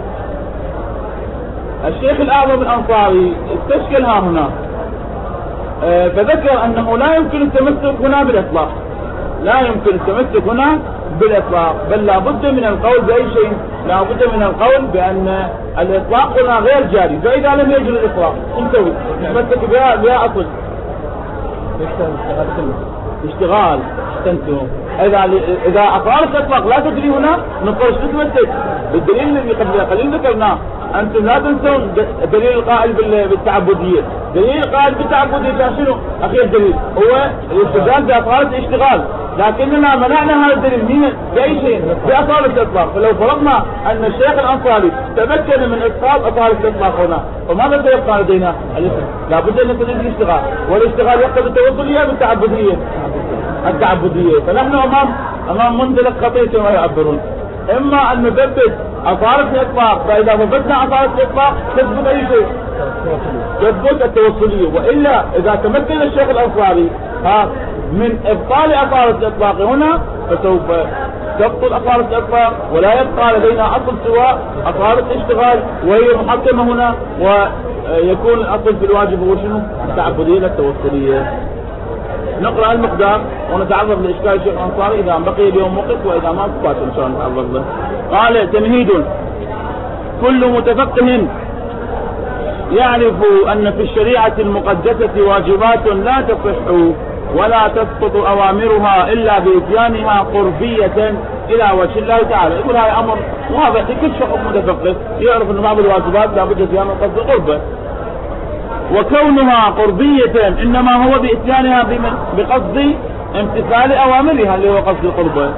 الشيخ الاعظم الانصاري استشكل ها هنا، فذكر أنه لا يمكن التمسك هنا بالإطلاق، لا يمكن التمسك هنا بالإطلاق، بل لا بد من القول بأي شيء، لا بد من القول بأن الإطلاق هنا غير جاري. فإذا لم يجري الإطلاق نسوي نتمسك بها بها أصل اشتغال تنتهي. إذا إذا أقرارات الإطلاق لا تجري هنا نقول شو نتمسك بالدليل اللي قبل قليل ذكرناه. أنتم لا تنسون دليل القائل بالتعبدية، دليل القائل بالتعبدية كان شنو؟ أخير دليل هو الاستدلال بأصالة الاشتغال، لكننا منعنا هذا الدليل من بأي شيء؟ بأصالة الإطلاق. فلو فرضنا أن الشيخ الأنصاري تمكن من إسقاط أصالة الإطلاق هنا، فماذا سيبقى لدينا؟ الاسم لا بد أن نستدل بالاشتغال، والاشتغال يقتضي التوصلية بالتعبدية التعبدية. فنحن أمام أمام منزلق خطير كما يعبرون، إما أن نثبت أصالة الإطلاق، فإذا ثبتنا أصالة الإطلاق تثبت أي شيء؟ تثبت التوصلية. وإلا إذا تمكن الشيخ الأنصاري ها من إبطال أصالة الإطلاق هنا فسوف تبطل أصالة الإطلاق، ولا يبقى لدينا أصل سوى أصالة الاشتغال، وهي محكمة هنا، ويكون الأصل في الواجب هو شنو؟ التعبدية التوصلية. نقرأ المقدار ونتعرض لإشكال الشيخ الأنصاري إذا بقي اليوم وقت، وإذا ما بقى إن شاء الله نتعرض له. قال تمهيد: كل متفقه يعرف أن في الشريعة المقدسة واجبات لا تصح ولا تسقط أوامرها إلا بإتيانها قربية إلى وجه الله تعالى. يقول هذا أمر واضح لكل شخص متفقه يعرف أن بعض الواجبات لا بد إتيانها قصد القربة، وكونها قربية إنما هو بإتيانها بقصد امتثال أوامرها اللي هو قصد القربة،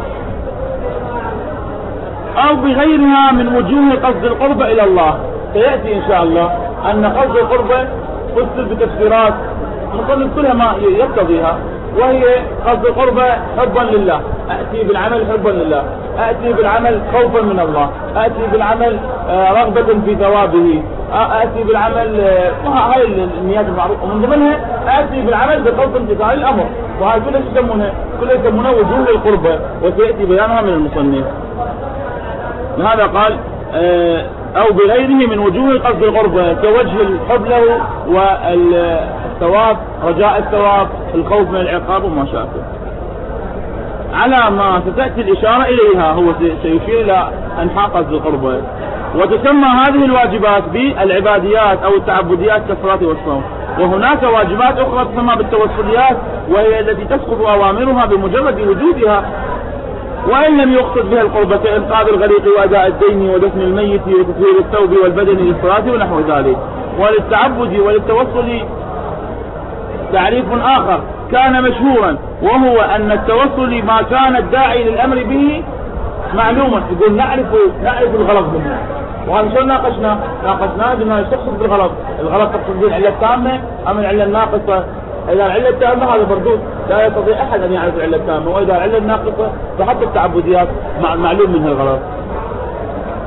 أو بغيرها من وجوه قصد القربة إلى الله. سيأتي إن شاء الله أن قصد القربة فسر بتفسيرات نقول كلها ما يقتضيها، وهي قصد القربة حبا لله، أأتي بالعمل حبا لله، أأتي بالعمل خوفا من الله، أأتي بالعمل رغبة في ثوابه، أأتي بالعمل هاي النيات المعروفة، ومن ضمنها أأتي بالعمل بقصد امتثال الأمر، وهاي كلها يسمونها كلها يسمونها وجوه القربة، وسيأتي بيانها من المصنف. لهذا قال أو بغيره من وجوه قصد القربة كوجه الحب له والثواب، رجاء الثواب، الخوف من العقاب وما شابه، على ما ستأتي الإشارة إليها. هو سيشير إلى أنحاء قصد القربة. وتسمى هذه الواجبات بالعباديات أو التعبديات كالصلاة والصوم. وهناك واجبات أخرى تسمى بالتوسليات، وهي التي تسقط أوامرها بمجرد وجودها، وإن لم يقصد بها القربة كإنقاذ الغريق وأداء الدين ودفن الميت وتطهير الثوب والبدن للصلاة ونحو ذلك. وللتعبد وللتوسل تعريف آخر كان مشهورا، وهو أن التوسل ما كان الداعي للأمر به معلوما. يقول نعرف نعرف الغلط منه، وهذا شو ناقشنا ناقشنا بما يستقصد بالغلط. الغلط تقصد به العلة التامة أم العلة الناقصة؟ إذا العلة التامة هذا مردود، لا يستطيع أحد أن يعرف العلة التامة، وإذا العلة الناقصة فحتى التعبديات معلوم منها الغلط.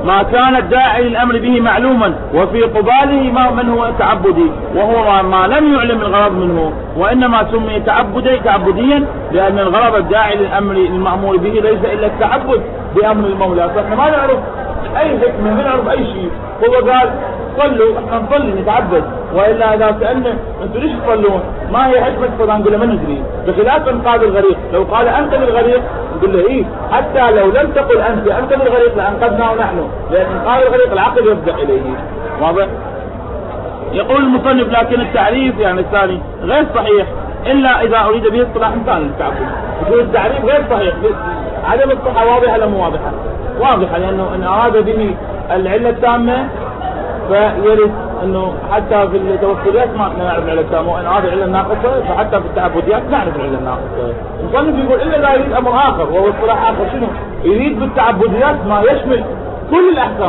ما كان الداعي للأمر به معلوما وفي قباله ما من هو تعبدي، وهو ما لم يعلم الغرض منه، وإنما سمي تعبدي تعبديا لأن الغرض الداعي للأمر المأمور به ليس إلا التعبد بأمر المولى. فإحنا ما نعرف أي حكمة، ما نعرف أي شيء. هو قال صلوا، احنا نصلي نتعبد، والا اذا سالنا انتم ليش تصلون؟ ما هي حكمه الصلاه؟ نقول له ما ندري. بخلاف انقاذ الغريق، لو قال انقذ الغريق نقول له ايه، حتى لو لم تقل انت انقذ الغريق لانقذناه نحن، لان انقاذ الغريق العقل يرجع اليه. واضح؟ يقول المصنف لكن التعريف يعني الثاني غير صحيح الا اذا اريد به اصطلاح ثاني للتعبد. يقول التعريف غير صحيح، عدم الصحه واضحه ولا مو واضحه؟ واضحه، لانه ان اراد به العله التامه فيرد انه حتى في التوسليات ما نعرف العله التامه، وان اراد العله الناقصه فحتى في التعبديات نعرف العله الناقصه. المصنف يقول الا اذا يريد امر اخر وهو اصطلاح اخر. شنو؟ يريد بالتعبديات ما يشمل كل الاحكام،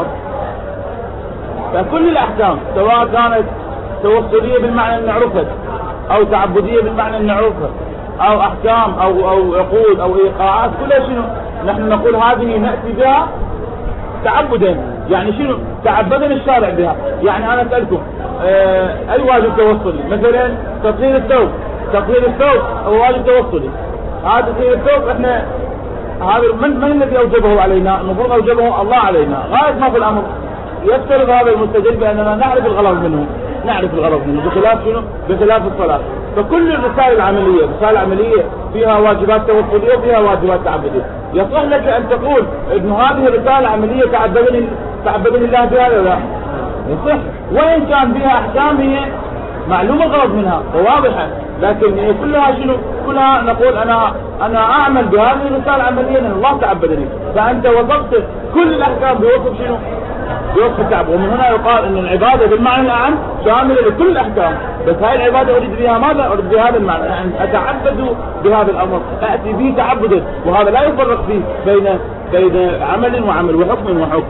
فكل الاحكام سواء كانت توسليه بالمعنى اللي نعرفها او تعبديه بالمعنى اللي نعرفها او احكام او او عقود او ايقاعات، كلها شنو؟ نحن نقول هذه ناتي بها تعبدا. يعني شنو؟ تعبدنا الشارع بها. يعني انا اسالكم اه اي واجب توصلي؟ مثلا تطهير الثوب، تطهير الثوب هو واجب توصلي. هذا تطهير الثوب احنا هذا من من الذي اوجبه علينا؟ المفروض اوجبه الله علينا. غايه ما في الامر يفترض هذا المستدل باننا نعرف الغرض منه، نعرف الغرض منه، بخلاف شنو؟ بخلاف الصلاه. فكل الرسائل العمليه، الرسائل العمليه فيها واجبات توصليه وفيها واجبات تعبديه. يصح لك ان تقول انه هذه الرساله العمليه تعبدني تعبدني الله بها ولا لا؟ يصح، وان كان بها احكام هي معلومه الغرض منها وواضحه، لكن هي كلها شنو؟ كلها نقول انا انا اعمل بهذه الرساله العمليه لان الله تعبدني. فانت وصفت كل الاحكام بوصف شنو؟ بوصف التعبد. ومن هنا يقال ان العباده بالمعنى الاعم شامله لكل الاحكام، بس هاي العباده اريد بها ماذا؟ اريد بهذا المعنى، يعني اتعبد بهذا الامر، اتي به تعبدا، وهذا لا يفرق فيه بين بين عمل وعمل وحكم وحكم.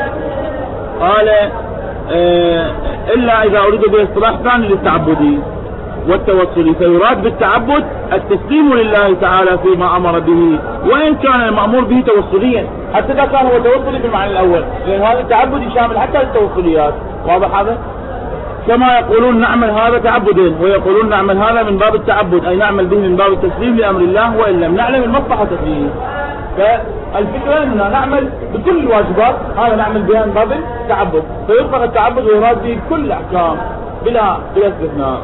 قال آه الا اذا اريد به اصطلاح ثاني للتعبدي والتوسل، فيراد بالتعبد التسليم لله تعالى فيما امر به، وان كان المامور به توسليا، حتى اذا كان هو توسلي في المعنى الاول، لان هذا التعبد يشامل حتى التوسليات. واضح هذا؟ كما يقولون نعمل هذا تعبدا، ويقولون نعمل هذا من باب التعبد، اي نعمل به من باب التسليم لامر الله وان لم نعلم المصلحه فيه. فالفكره اننا نعمل بكل الواجبات، هذا نعمل بها من باب التعبد، فيطلق التعبد ويراد به كل الاحكام بلا بلا استثناء.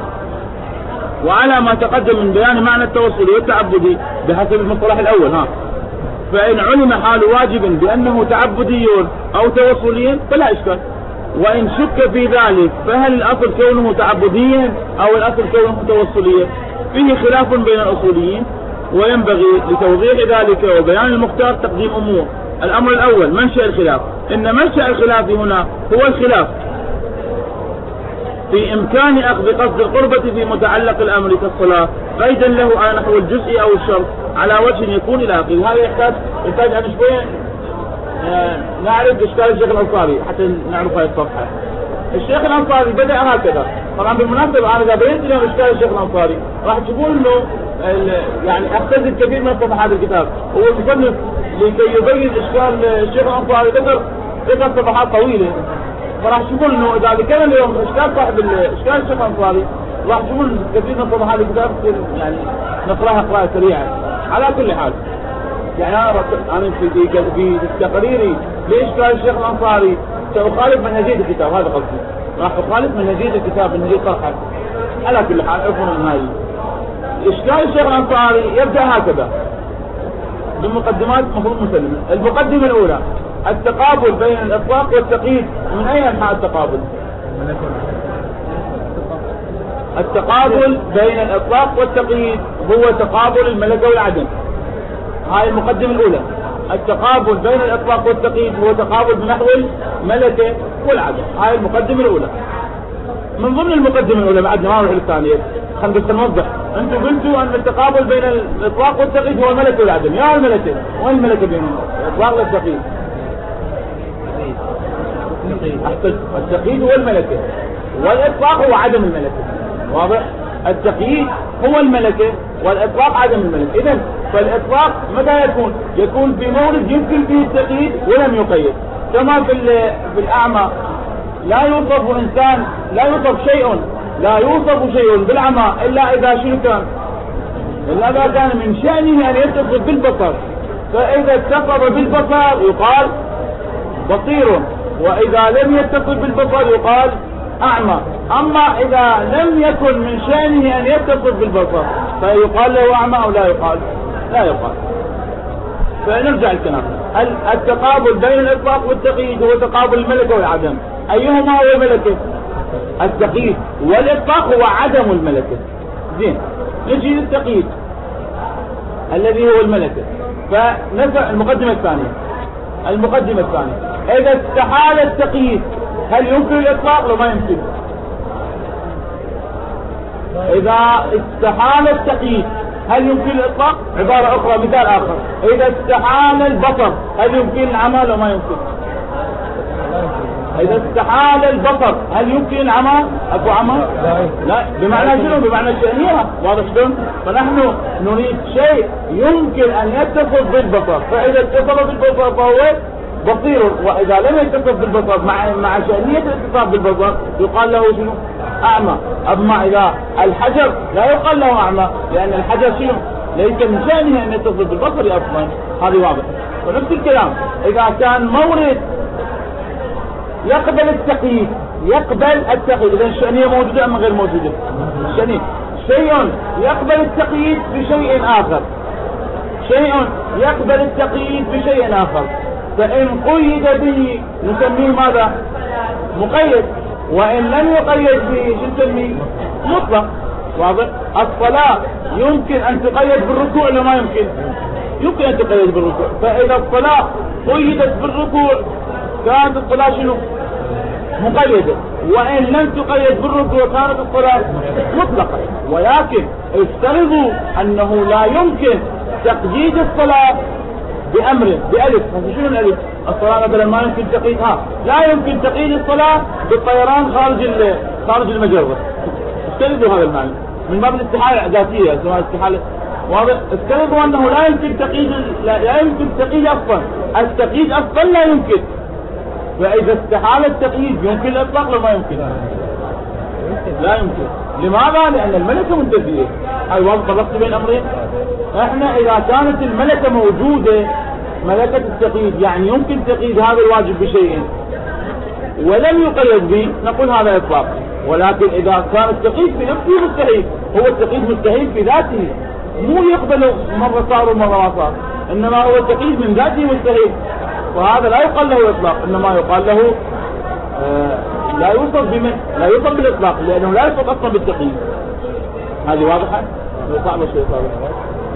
وعلى ما تقدم من بيان معنى التوسل والتعبدي بحسب المصطلح الاول، ها فان علم حال واجب بانه تعبدي او توسلي فلا اشكال، وان شك في ذلك فهل الاصل كونه تعبديا او الاصل كونه توسليا؟ فيه خلاف بين الاصوليين، وينبغي لتوضيح ذلك وبيان المختار تقديم امور. الامر الاول منشأ الخلاف، ان منشأ الخلاف هنا هو الخلاف في امكان اخذ قصد القربة في متعلق الامر كالصلاة قيدا له على نحو الجزء او الشرط على وجه يكون الى اخره. هذا يحتاج يحتاج ان شوية نعرف اشكال الشيخ الانصاري حتى نعرف هذه الصفحة. الشيخ الانصاري بدأ هكذا. طبعا بالمناسبة انا اذا بينت لهم اشكال الشيخ الانصاري راح تشوفون انه يعني اختزل كثير من صفحات الكتاب. هو مصنف لكي يبين اشكال الشيخ الانصاري ذكر ذكر صفحات طويلة، فراح تشوفون انه اذا ذكرنا اليوم اشكال صاحب اشكال الشيخ الانصاري راح تشوفون كثير من صفحات الكتاب يعني نقراها قراءة سريعة. على كل حال يعني انا انا في في تقريري لاشكال الشيخ الانصاري ساخالف منهجية الكتاب، هذا قصدي، راح اخالف منهجية الكتاب منهجية طرحه. على كل حال عرفوا من هذه اشكال الشيخ الانصاري يبدأ هكذا بمقدمات مفروض مسلمة. المقدمة الاولى التقابل بين الاطلاق والتقييد. من اين انحاء التقابل؟ التقابل بين الاطلاق والتقييد هو تقابل الملكة والعدم. هاي المقدمة الاولى. التقابل بين الاطلاق والتقييد هو تقابل بنحو الملكة والعدم. هاي المقدمة الاولى. من ضمن المقدمة الاولى بعد ما نروح للثانية خلينا بس نوضح. انتم قلتوا ان التقابل بين الاطلاق والتقييد هو الملكة والعدم. يا الملكة وين الملكة بينهم؟ الاطلاق والتقييد. التقييد هو الملكة والاطلاق هو عدم الملكة. واضح؟ التقييد هو الملكة والاطلاق عدم الملكة. اذا فالاطلاق متى يكون؟ يكون في مورد يمكن فيه التقييد ولم يقيد. كما في في الأعمى لا يوصف إنسان، لا يوصف شيء، لا يوصف شيء بالعمى إلا إذا شنو كان؟ إلا إذا كان من شأنه أن يتصف بالبصر، فإذا اتصف بالبصر يقال بصير، وإذا لم يتصف بالبصر يقال أعمى. أما إذا لم يكن من شأنه أن يتصف بالبصر فيقال له أعمى أو لا يقال؟ لا يقال. فنرجع الكلام، التقابل بين الإطلاق والتقييد هو تقابل الملكة والعدم. أيهما هو الملكة؟ التقييد، والإطلاق هو عدم الملكة. زين، نجي للتقييد الذي هو الملكة. فنرجع المقدمة الثانية. المقدمة الثانية، إذا استحال التقييد هل يمكن الإطلاق لو ما يمكن؟ إذا استحال التقييد هل يمكن الإطلاق؟ عبارة أخرى، مثال آخر، إذا استحال البصر هل يمكن العمى لو ما يمكن؟ إذا استحال البصر هل يمكن العمى؟ أكو عمى؟ لا، بمعنى شنو؟ بمعنى الشأنية، واضح شلون؟ فنحن نريد شيء يمكن أن يتصف بالبصر، فإذا اتصف بالبصر فهو بصير، وإذا لم يتصف بالبصر مع مع شأنية الاتصاف بالبصر يقال له شنو؟ أعمى. أما إذا الحجر لا يقال له أعمى، لأن الحجر شنو؟ ليس من شأنه أن يتصف بالبصر أصلا، هذه واضح. ونفس الكلام إذا كان مورد يقبل التقييد، يقبل التقييد، إذا الشأنية موجودة أم غير موجودة؟ الشأنية شيء يقبل التقييد بشيء آخر، شيء يقبل التقييد بشيء آخر، فإن قيد به نسميه ماذا؟ مقيد، وإن لم يقيد به شو نسميه؟ مطلق. واضح؟ الصلاة يمكن أن تقيد بالركوع ولا ما يمكن؟ يمكن أن تقيد بالركوع، فإذا الصلاة قيدت بالركوع كانت الصلاة شنو؟ مقيدة، وإن لم تقيد بالركوع كانت الصلاة مطلقة. ولكن افترضوا أنه لا يمكن تقييد الصلاة بأمر بألف، شنو الألف؟ الصلاة مثلا ما يمكن تقييدها، لا يمكن تقييد الصلاة بالطيران خارج خارج المجرة. افترضوا هذا المعنى من باب الاستحالة الذاتية، سواء استحالة. واضح؟ افترضوا أنه لا يمكن تقييد، لا يمكن تقييد أصلا، التقييد أصلا لا يمكن، فإذا استحال التقييد يمكن الإطلاق لو ما يمكن؟ لا يمكن. لماذا؟ لأن الملكة منتفية. هاي واضح، فرقت بين أمرين. احنا إذا كانت الملكة موجودة، ملكة التقييد، يعني يمكن تقييد هذا الواجب بشيء ولم يقيد به، نقول هذا إطلاق. ولكن إذا كان التقييد في نفسه مستحيل، هو التقييد مستحيل في ذاته، مو يقبل مرة صار ومرة ما صار، إنما هو التقييد من ذاته مستحيل، وهذا لا يقال له إطلاق، إنما يقال له آه لا يوصف بمن لا يوصف بالإطلاق، لأنه لا يوصف أصلا بالتقييد. هذه واضحة؟ صعبة شيء صعبة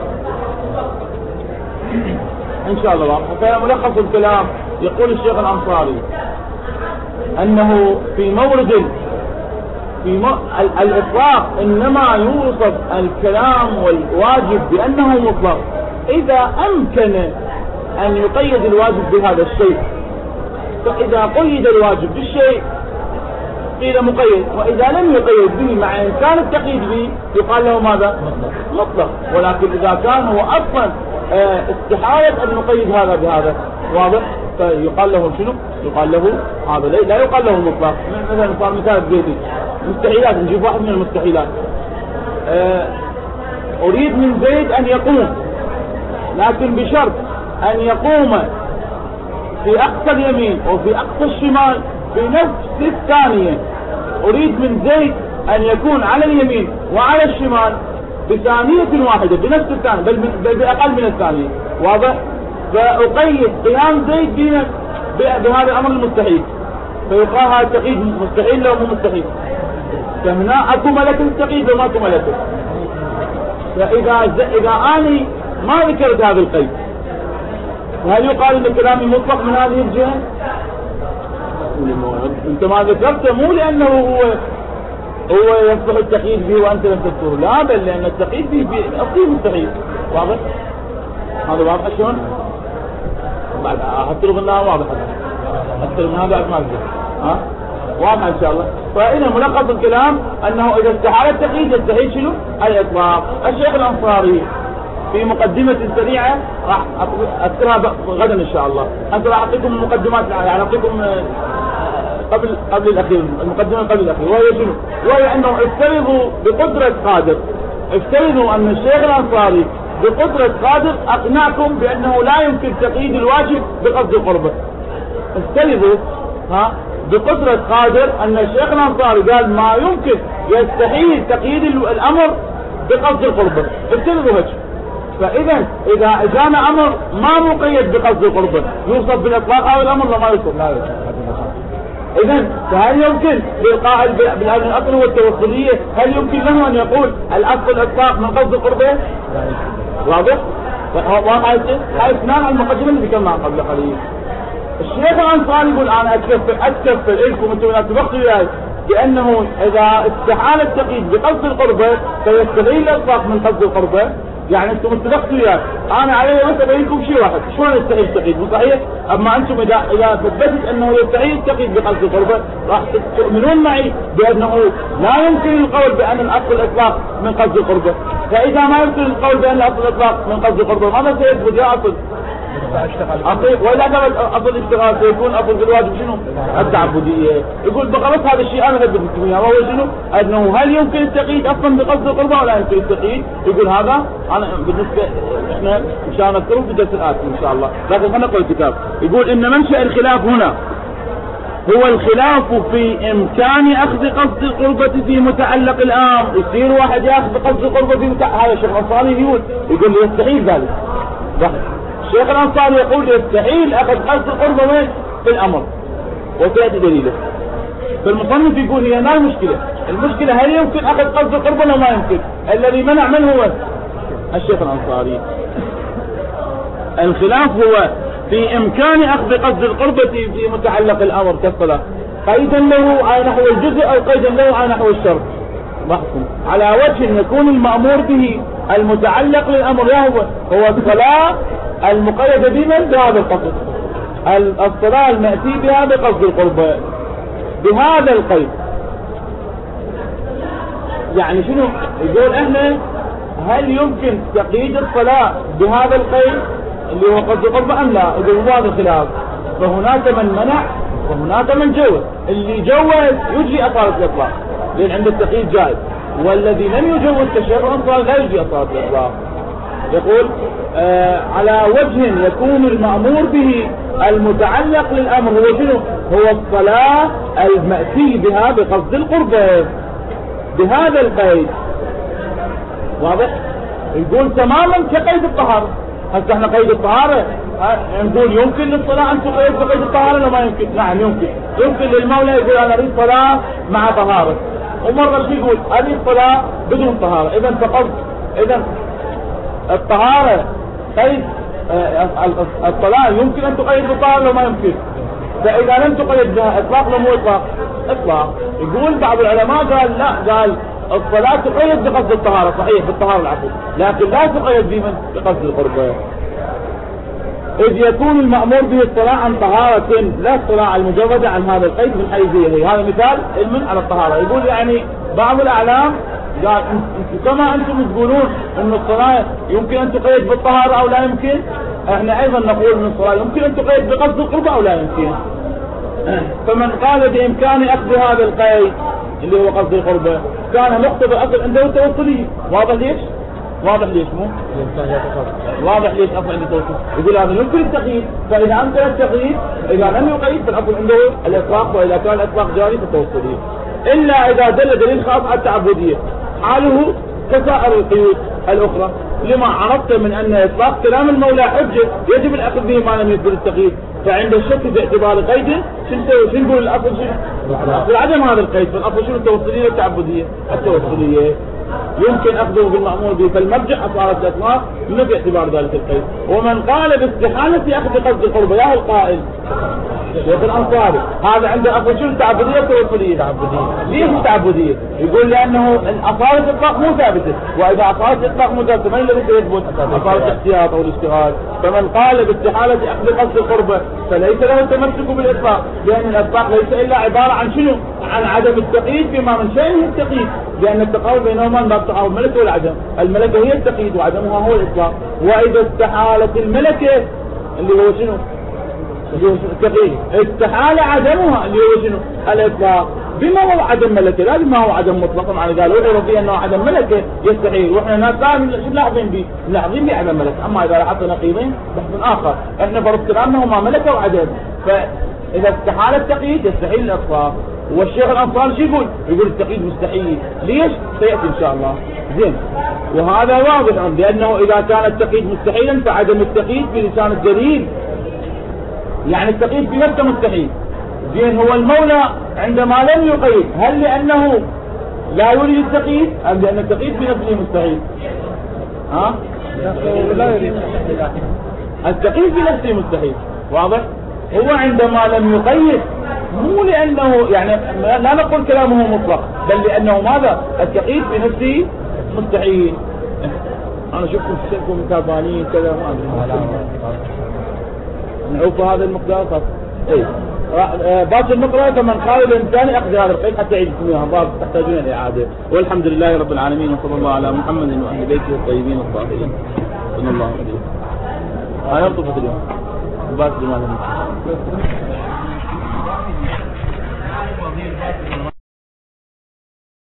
إن شاء الله واضحة. فملخص الكلام، يقول الشيخ الأنصاري أنه في مورد في م... الإطلاق إنما يوصف الكلام والواجب بأنه مطلق إذا أمكن أن يقيد الواجب بهذا الشيء، فإذا قيد الواجب بالشيء قيل مقيد، وإذا لم يقيد به مع إمكان التقييد به يقال له ماذا؟ مطلق. ولكن إذا كان هو أصلا استحالة أن نقيد هذا بهذا، واضح؟ فيقال له شنو؟ يقال له هذا لا يقال له مطلق. مثلا صار مثال زيدي، مستحيلات، نجيب واحد من المستحيلات. أريد من زيد أن يقوم، لكن بشرط أن يقوم في أقصى اليمين وفي أقصى الشمال في نفس الثانية. أريد من زيد أن يكون على اليمين وعلى الشمال بثانية واحدة، بنفس الثانية، بل بأقل من الثانية. واضح؟ فأقيد قيام زيد بهذا الأمر المستحيل، فيقال هذا التقييد مستحيل لو مو مستحيل. فهنا أكو ملكة التقييد وما أكو ملكة. فإذا إذا أنا ما ذكرت هذا القيد، هل يقال ان كلامي مطلق من هذه الجهة؟ انت ما ذكرته مو لانه هو هو يصلح التقييد به وانت لم تذكره، لا، بل لان التقييد به اصيل مستحيل. واضح؟ هذا واضح شلون؟ بعد حتى لو قلناها واضحة، حتى لو هذا بعد ما اقدر ها واضح ان شاء الله. فإذا ملخص الكلام انه اذا استحال التقييد يستحيل شنو؟ الاطلاق. الشيخ الانصاري في مقدمة سريعة راح أذكرها غدا إن شاء الله. أنت راح أعطيكم مقدمات، يعني أعطيكم قبل قبل الأخير، المقدمة قبل الأخير، وهي شنو؟ وهي أنه افترضوا بقدرة قادر، افترضوا أن الشيخ الأنصاري بقدرة قادر أقنعكم بأنه لا يمكن تقييد الواجب بقصد القربة. افترضوا ها بقدرة قادر أن الشيخ الأنصاري قال ما يمكن، يستحيل تقييد الأمر بقصد القربة، افترضوا هيك. فإذا إذا جاءنا أمر ما مقيد بقصد القربة يوصف بالإطلاق أو الأمر ولا ما يوصف؟ لا يوصف. إذا فهل يمكن للقائل بالأصل والتوصلية هل يمكن له أن يقول الأصل الإطلاق من قصد القربة؟ واضح؟ واضح هاي اثنان المقدمة اللي ذكرناها قبل قليل. الشيخ الأنصاري يقول أنا أتكفل أتكفل لكم أنتم لا تبقوا وياي بأنه إذا استحال التقييد بقصد القربة فيستحيل الإطلاق من قصد القربة. يعني انتم اتفقتوا وياي انا علي بس ابين لكم شيء واحد، شلون يستحيل التقييد؟ مو صحيح؟ اما انتم اذا اذا ثبتت انه يستحيل التقييد بقصد القربة راح تؤمنون معي بانه لا يمكن القول بان الاصل الاطلاق من قصد القربة. فاذا ما يمكن القول بان الاصل الاطلاق من قصد القربة ماذا سيثبت يا اصل؟ اصل واذا كان اصل الاشتغال سيكون اصل في الواجب شنو؟ التعبدية. يقول بقى بس هذا الشيء انا اثبت لكم اياه، وهو شنو؟ انه هل يمكن التقييد اصلا بقصد القربة ولا يمكن التقييد؟ يقول هذا انا بالنسبه احنا ان شاء الله نذكره في الدرس الاتي ان شاء الله، لكن خلينا نقرا الكتاب. يقول ان منشأ الخلاف هنا هو الخلاف في امكان اخذ قصد القربة في متعلق الامر. يصير واحد ياخذ قصد القربة في متعلق، هذا الشيخ الانصاري يقول يقول يستحيل ذلك. الشيخ الانصاري يقول يستحيل اخذ قصد القربة وين؟ في الامر، وسياتي دليله. فالمصنف يقول هي ما المشكلة، المشكلة هل يمكن اخذ قصد القربة ولا ما يمكن؟ الذي منع من هو؟ الشيخ الانصاري. الخلاف هو في امكان اخذ قصد القربة في متعلق الامر كالصلاة قيدا له على نحو الجزء او قيدا له على نحو الشرط، بحثم على وجه يكون المأمور به المتعلق للامر هو هو الصلاة المقيدة بمن؟ بهذا القصد، الصلاة المأتي بها بقصد القربة بهذا القيد. يعني شنو يقول احنا هل يمكن تقييد الصلاة بهذا القيد اللي هو قصد القربة ام لا؟ يقول هذا خلاف، فهناك من منع وهناك من جوز. اللي جوز يجري اصالة الاطلاق لان عند التقييد جائز، والذي لم يجوز كالشيخ الانصاري لا يجري اصالة الاطلاق. يقول آه على وجه يكون المأمور به المتعلق للامر هو شنو؟ هو الصلاة المأتي بها بقصد القربة بهذا القيد. واضح؟ يقول تماما كقيد الطهارة. هسه احنا قيد الطهارة نقول يمكن للصلاة ان تقيد بقيد الطهارة ولا ما يمكن؟ نعم يمكن. يمكن للمولى يقول انا اريد صلاة مع طهارة، ومرة شو يقول اريد صلاة بدون طهارة. اذا فقط اذا الطهارة قيد الصلاة يمكن ان تقيد بالطهارة ولا ما يمكن؟ فاذا لم تقيد بها اطلاق ولا مو اطلاق؟ اطلاق. يقول بعض العلماء قال لا، قال الصلاة تقيد بقصد الطهارة، صحيح بالطهارة العفو، لكن لا تقيد بمن؟ بقصد القربة. إذ يكون المأمور به الصلاة عن طهارة لا الصلاة المجردة عن هذا القيد من حيث هذا مثال علم على الطهارة. يقول يعني بعض الأعلام قال كما أنتم تقولون أن الصلاة يمكن أن تقيد بالطهارة أو لا يمكن، احنا أيضا نقول أن الصلاة يمكن أن تقيد بقصد القربة أو لا يمكن. فمن قال بإمكان أخذ هذا القيد اللي هو قصد القربة كان مقتضى أصل عنده التوصلية. واضح ليش؟ واضح ليش مو؟ واضح ليش أصل عنده التوصل. يقول هذا يمكن التقييد، فإذا أمكن التقييد إذا لم يقيد فالأصل عنده الإطلاق، وإذا كان الإطلاق جاري فالتوصلية، إلا إذا دل دليل خاص على التعبدية حاله كسائر القيود الأخرى. لما عرفت من أن إطلاق كلام المولى حجة يجب الأخذ به ما لم يثبت التقييد. فعند الشك في اعتبار قيد شنو نقول الأصل شنو؟ الأصل عدم هذا القيد، فالأصل شنو؟ التوصلية والتعبدية. التوصلية يمكن أخذه بالمأمور به، فالمرجع أصالة الإطلاق من في اعتبار ذلك القيد. ومن قال باستحالة أخذ قصد القربة يا القائل شيخ الأنصاري هذا عنده أصل شنو؟ التعبدية والتوصلية. تعبدية. ليش التعبدية؟ يقول لأنه أصالة الإطلاق مو ثابتة، وإذا أصالة الإطلاق مو ثابتة من الذي سيثبت؟ أصالة الاحتياط أو الاشتغال. فمن قال باستحالة أخذ قصد القربة فليس له التمسك بالإطلاق، لأن الإطلاق ليس إلا عبارة عن شنو؟ عن عدم التقييد بما من شأنه التقييد، لأن التقابل بينهما من باب تقابل الملكة والعدم. الملكة هي التقييد وعدمها هو الإطلاق. وإذا استحالت الملكة اللي هو شنو؟ اللي هو التقييد، استحال عدمها اللي هو شنو؟ الإطلاق. بما هو عدم ملكة لا بما هو عدم مطلق. معنى قالوا لي فيه أنه عدم ملكة يستحيل، وإحنا ناس شو ملاحظين به؟ ملاحظين به عدم ملكة. أما إذا لاحظنا نقيضين بحث آخر. إحنا فرض كلامنا هما ملكة وعدم. فإذا استحال التقييد يستحيل الإطلاق. والشيخ الأنصاري شو يقول؟ يقول التقييد مستحيل. ليش؟ سيأتي إن شاء الله. زين. وهذا واضح لأنه إذا كان التقييد مستحيلا فعدم التقييد بلسان الدليل. يعني التقييد في نفسه مستحيل. زين. هو المولى عندما لم يقيد هل لأنه لا يريد التقييد أم لأن التقييد في نفسه مستحيل؟ ها؟ لا يريد التقييد في نفسه مستحيل. واضح؟ هو عندما لم يقيد مو لأنه يعني لا نقول كلامه مطلق، بل لأنه ماذا؟ التقييد في نفسه مستحيل. أنا شفتكم تشتركوا متابعين كذا ما أدري. نعوف هذا المقدار طب. إيه. باقي النقرة كمن قال الإنسان أخذ هذا القيد حتى يعيدكم إياها باب تحتاجون الإعادة. والحمد لله رب العالمين وصلى الله على محمد وأهل بيته الطيبين الطاهرين. صلى الله عليه وسلم. هاي يطلبت اليوم. باقي ما